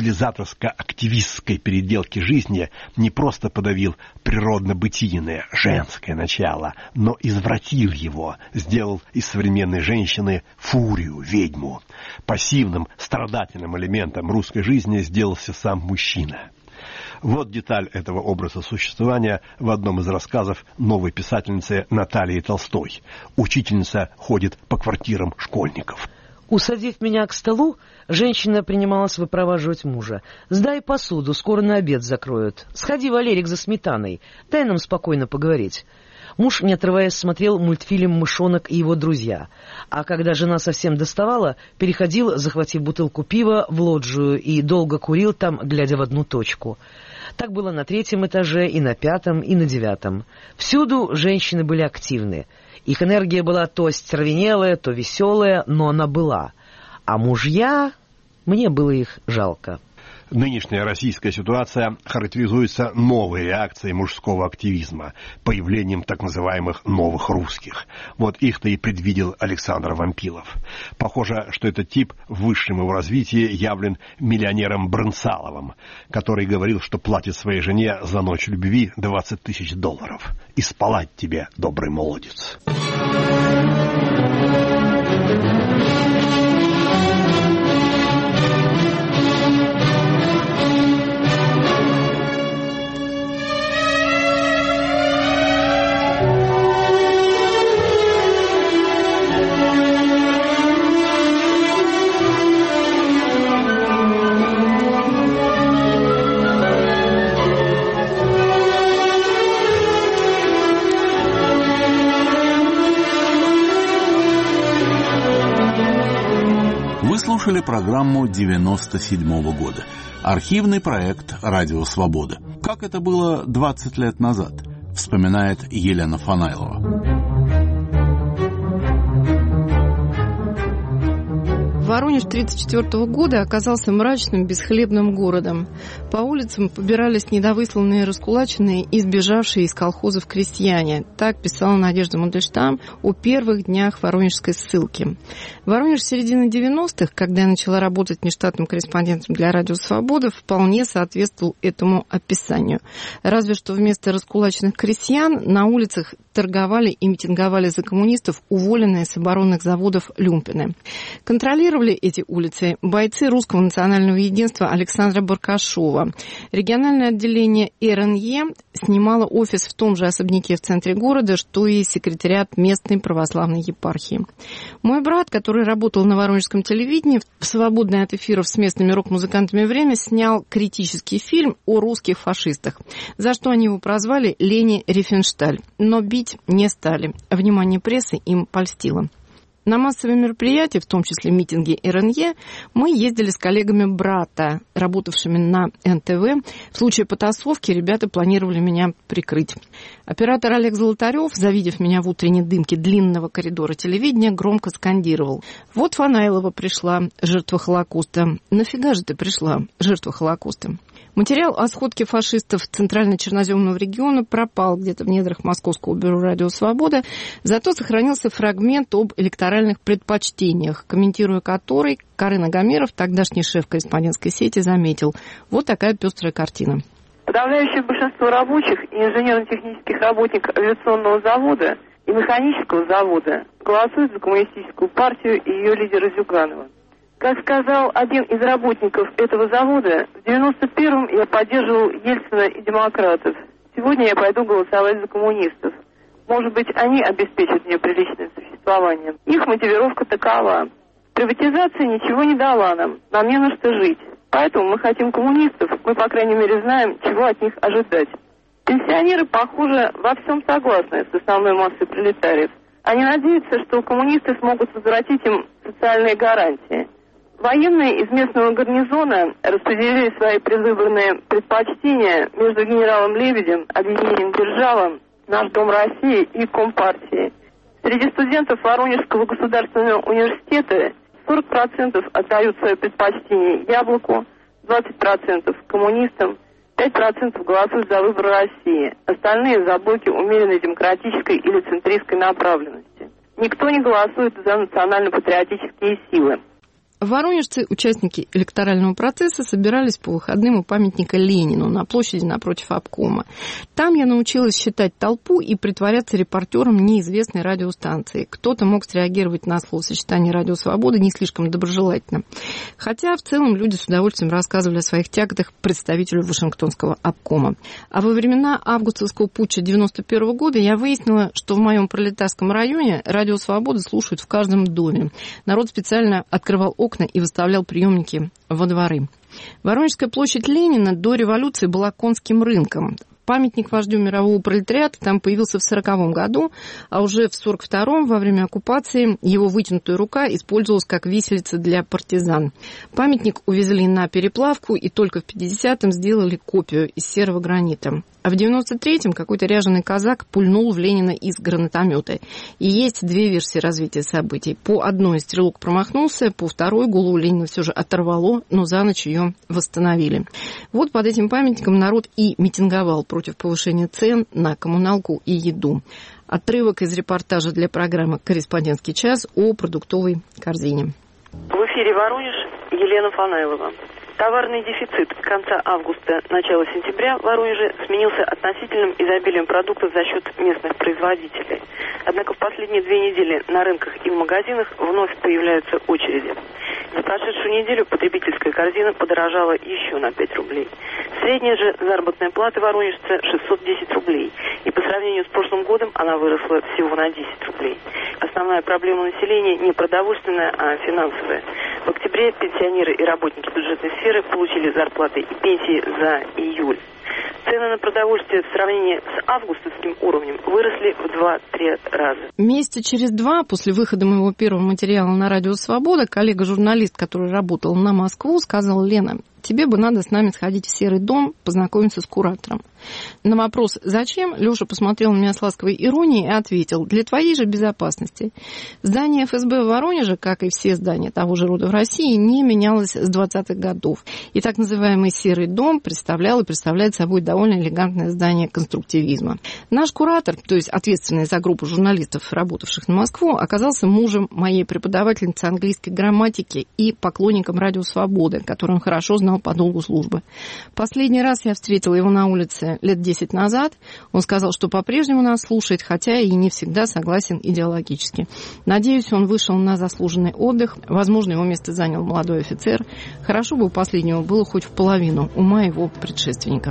цивилизаторско-активистской переделки жизни не просто подавил природно-бытийное, женское начало, но извратил его, сделал из современной женщины фурию, ведьму. Пассивным, страдательным элементом русской жизни сделался сам мужчина. Вот деталь этого образа существования в одном из рассказов новой писательницы Натальи Толстой. Учительница ходит по квартирам школьников. Усадив меня к столу, женщина принималась выпроваживать мужа. «Сдай посуду, скоро на обед закроют. Сходи, Валерик, за сметаной. Дай нам спокойно поговорить». Муж, не отрываясь, смотрел мультфильм «Мышонок и его друзья». А когда жена совсем доставала, переходил, захватив бутылку пива, в лоджию и долго курил там, глядя в одну точку. Так было на третьем этаже, и на пятом, и на девятом. Всюду женщины были активны. Их энергия была то остервенелая, то веселая, но она была. А мужья... мне было их жалко. Нынешняя российская ситуация характеризуется новой реакцией мужского активизма, появлением так называемых «новых русских». Вот их-то и предвидел Александр Вампилов. Похоже, что этот тип в высшем его развитии явлен миллионером Брынцаловым, который говорил, что платит своей жене за ночь любви двадцать тысяч долларов. И спалать тебе, добрый молодец. Вы слушали программу девяносто седьмого года. Архивный проект «Радио Свобода». Как это было двадцать лет назад, вспоминает Елена Фанайлова. Воронеж тысяча девятьсот тридцать четвёртого года оказался мрачным, бесхлебным городом. По улицам побирались недовысланные, раскулаченные и сбежавшие из колхозов крестьяне. Так писала Надежда Мандельштам о первых днях воронежской ссылки. Воронеж середины девяностых, когда я начала работать внештатным корреспондентом для «Радио Свобода», вполне соответствовал этому описанию. Разве что вместо раскулаченных крестьян на улицах торговали и митинговали за коммунистов уволенные с оборонных заводов люмпины. Контролировали эти улицы бойцы Русского национального единства Александра Баркашова. Региональное отделение эр эн е снимало офис в том же особняке в центре города, что и секретариат местной православной епархии. Мой брат, который работал на воронежском телевидении, в свободное от эфиров с местными рок-музыкантами время снял критический фильм о русских фашистах, за что они его прозвали Лени Рифеншталь. Но бить не стали. Внимание прессы им польстило. На массовые мероприятия, в том числе митинги эр эн е, мы ездили с коллегами брата, работавшими на эн тэ вэ. В случае потасовки ребята планировали меня прикрыть. Оператор Олег Золотарев, завидев меня в утренней дымке длинного коридора телевидения, громко скандировал: «Вот Фанайлова пришла, жертва Холокоста. Нафига же ты пришла, жертва Холокоста?» Материал о сходке фашистов Центрально-Черноземного региона пропал где-то в недрах Московского бюро «Радио Свобода», зато сохранился фрагмент об электоральных предпочтениях, комментируя который, Карен Агамиров, тогдашний шеф корреспондентской сети, заметил: вот такая пестрая картина. Подавляющее большинство рабочих и инженерно-технических работников авиационного завода и механического завода голосуют за коммунистическую партию и ее лидера Зюганова. Как сказал один из работников этого завода, в девяносто первом я поддерживал Ельцина и демократов. Сегодня я пойду голосовать за коммунистов. Может быть, они обеспечат мне приличное существование. Их мотивировка такова: приватизация ничего не дала нам, нам не на что жить. Поэтому мы хотим коммунистов, мы, по крайней мере, знаем, чего от них ожидать. Пенсионеры, похоже, во всем согласны с основной массой пролетариев. Они надеются, что коммунисты смогут возвратить им социальные гарантии. Военные из местного гарнизона распределили свои предвыборные предпочтения между генералом Лебедем, Объединением Держава, Наш Дом России и Компартией. Среди студентов Воронежского государственного университета сорок процентов отдают свое предпочтение Яблоку, двадцать процентов коммунистам, пять процентов голосуют за выбор России, остальные за блоки умеренной демократической или центристской направленности. Никто не голосует за национально-патриотические силы. Воронежцы, участники электорального процесса, собирались по выходным у памятника Ленину на площади напротив обкома. Там я научилась считать толпу и притворяться репортером неизвестной радиостанции. Кто-то мог среагировать на словосочетание «Радио Свобода» не слишком доброжелательно. Хотя в целом люди с удовольствием рассказывали о своих тяготах представителю Вашингтонского обкома. А во времена августовского путча девяносто первого года я выяснила, что в моем пролетарском районе «Радио Свобода» слушают в каждом доме. Народ специально открывал окна и выставлял приемники во дворы. Воронежская площадь Ленина до революции была конским рынком. Памятник вождю мирового пролетариата там появился в сороковом году, а уже в сорок втором, во время оккупации, его вытянутая рука использовалась как виселица для партизан. Памятник увезли на переплавку и только в пятидесятом сделали копию из серого гранита. А в девяносто третьем какой-то ряженый казак пульнул в Ленина из гранатомета. И есть две версии развития событий. По одной стрелок промахнулся, по второй голову Ленина все же оторвало, но за ночь ее восстановили. Вот под этим памятником народ и митинговал против повышения цен на коммуналку и еду. Отрывок из репортажа для программы «Корреспондентский час» о продуктовой корзине. В эфире Воронеж, Елена Фанаилова. Товарный дефицит конца августа, начала сентября в Воронеже сменился относительным изобилием продуктов за счет местных производителей. Однако в последние две недели на рынках и в магазинах вновь появляются очереди. За прошедшую неделю потребительская корзина подорожала еще на пять рублей. Средняя же заработная плата воронежца шестьсот десять рублей. И по сравнению с прошлым годом она выросла всего на десять рублей. Основная проблема населения не продовольственная, а финансовая. В октябре пенсионеры и работники бюджетной сферы получили зарплаты и пенсии за июль. Цены на продовольствие в сравнении с августовским уровнем выросли в два-три раза. Месяца через два после выхода моего первого материала на «Радио Свобода» коллега-журналист, который работал на Москву, сказал: «Лена, тебе бы надо с нами сходить в Серый дом, познакомиться с куратором». На вопрос «Зачем?» Леша посмотрел на меня с ласковой иронией и ответил: «Для твоей же безопасности». Здание эф эс бэ в Воронеже, как и все здания того же рода в России, не менялось с двадцатых годов. И так называемый Серый дом представлял и представляет собой довольно элегантное здание конструктивизма. Наш куратор, то есть ответственный за группу журналистов, работавших на Москву, оказался мужем моей преподавательницы английской грамматики и поклонником «Радио Свободы», который он хорошо знал по долгу службы. Последний раз я встретила его на улице лет десять назад. Он сказал, что по-прежнему нас слушает, хотя и не всегда согласен идеологически. Надеюсь, он вышел на заслуженный отдых. Возможно, его место занял молодой офицер. Хорошо бы у последнего было хоть в половину ума его предшественника.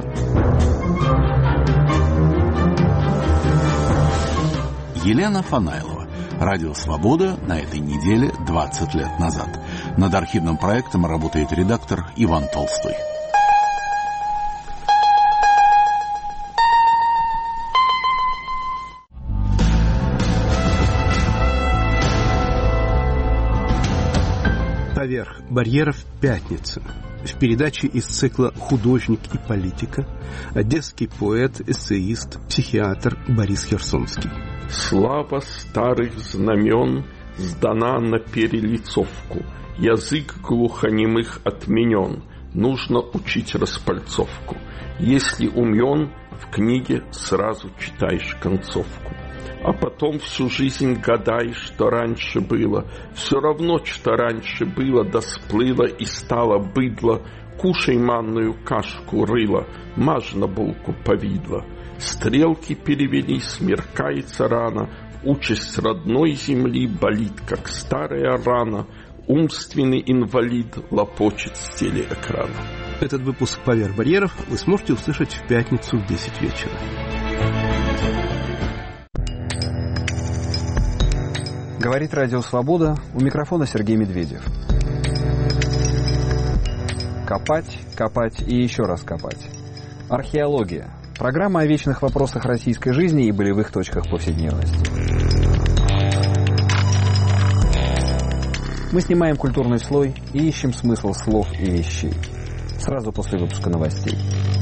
Елена Фанаилова. «Радио Свобода» на этой неделе двадцать лет назад. Над архивным проектом работает редактор Иван Толстой. «Поверх барьеров» пятница. В передаче из цикла «Художник и политика» одесский поэт, эссеист, психиатр Борис Херсонский. Слава старых знамен сдана на перелицовку. Язык глухонемых отменен. Нужно учить распальцовку. Если умен, в книге сразу читаешь концовку. А потом всю жизнь гадай, что раньше было. Все равно, что раньше было, да сплыло и стало быдло. Кушай манную кашку рыла, мажь на булку повидло. Стрелки перевели, смеркается рано. Участь родной земли болит, как старая рана. Умственный инвалид лопочет с телеэкрана. Этот выпуск «Поверх барьеров» вы сможете услышать в пятницу в десять вечера. Говорит «Радио Свобода», у микрофона Сергей Медведев. Копать, копать и еще раз копать. Археология. Программа о вечных вопросах российской жизни и болевых точках повседневности. Мы снимаем культурный слой и ищем смысл слов и вещей. Сразу после выпуска новостей.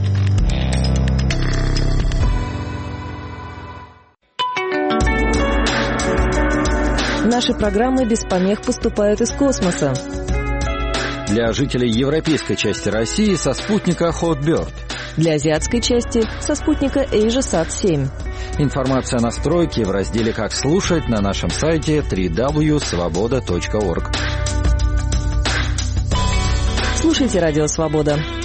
Наши программы без помех поступают из космоса. Для жителей европейской части России со спутника Hotbird. Для азиатской части со спутника AsiaSat семь. Информация о настройке в разделе «Как слушать» на нашем сайте дабл ю дабл ю дабл ю точка свобода точка орг. Слушайте «Радио Свобода».